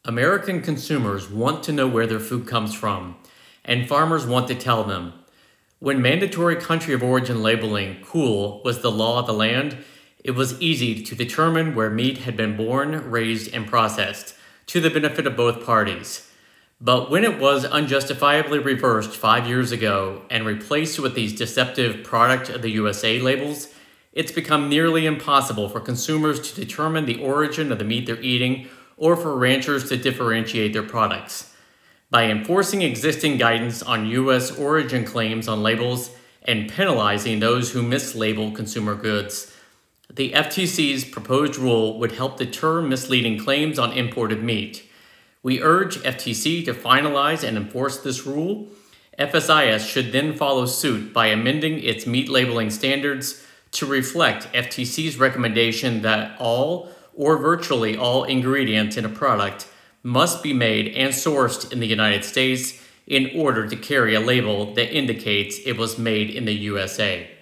American consumers want to know where their food comes from, and farmers want to tell them. When mandatory country of origin labeling, COOL, was the law of the land, it was easy to determine where meat had been born, raised, and processed, to the benefit of both parties. But when it was unjustifiably reversed 5 years ago and replaced with these deceptive product of the USA labels, it's become nearly impossible for consumers to determine the origin of the meat they're eating or for ranchers to differentiate their products. By enforcing existing guidance on U.S. origin claims on labels and penalizing those who mislabel consumer goods, the FTC's proposed rule would help deter misleading claims on imported meat. We urge FTC to finalize and enforce this rule. FSIS should then follow suit by amending its meat labeling standards to reflect FTC's recommendation that all or virtually all ingredients in a product must be made and sourced in the United States in order to carry a label that indicates it was made in the USA.